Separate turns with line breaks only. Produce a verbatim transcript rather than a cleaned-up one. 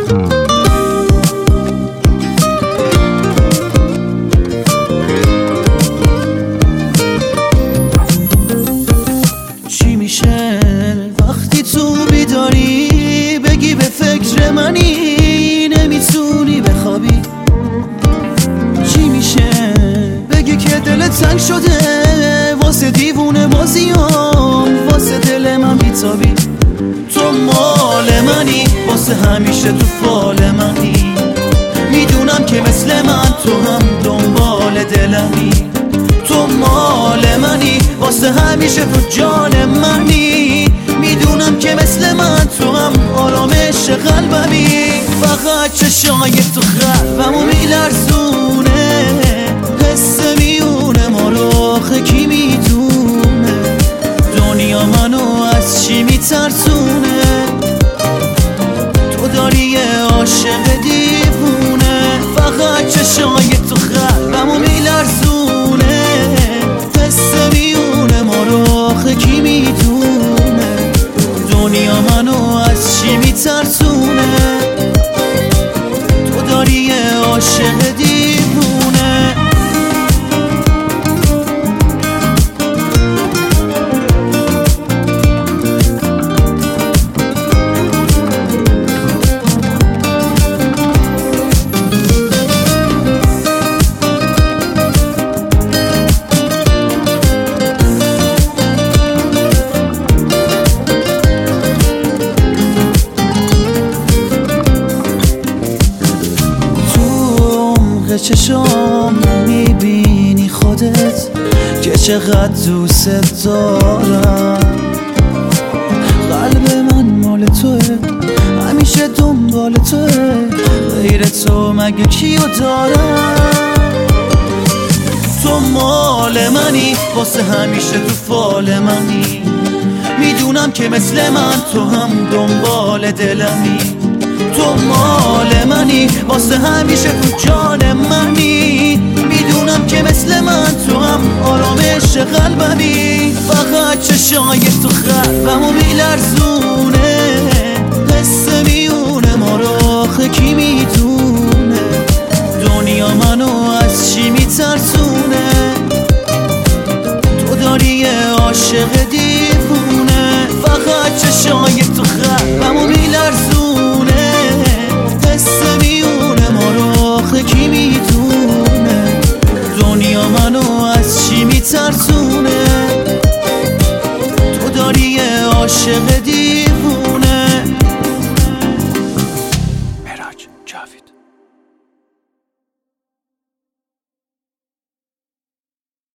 چی میشه وقتی تو بیداری بگی به فکر منی نمیتونی بخوابی؟ چی میشه بگی که دلت تنگ شده واسه دیوونه بازیام واسه دل من بیتابی؟ تو مال منی واسه همیشه تو فال منی، میدونم که مثل من تو هم دنبال دلمی. تو مال منی واسه همیشه تو جان منی، میدونم که مثل من تو هم آرامش قلبمی. فقط چشای تو قلبمو میلرزونه، حس میونه ما رو آخه کی میدونه؟ دنیا منو از چی میترسونه؟ تو داری یه عاشق دیوونه. فقط چشای تو قلبمو میلرزونه، حس میونه ما رو آخه کی میدونه؟ دنیا منو از چی میترسونه؟ تو داری یه عاشق دیوونه. چشام میبینی خودت که چقدر دوست دارم. قلب من مال توه، همیشه دنبال توه، غیر تو مگه کیو دارم؟ تو مال منی واسه همیشه تو فال منی، میدونم که مثل من تو هم دنبال دلمی. تو مال منی واسه همیشه تو جان منی، میدونم که مثل من تو هم آرامش قلبمی. فقط چشای تو قلبمو میلرزونه،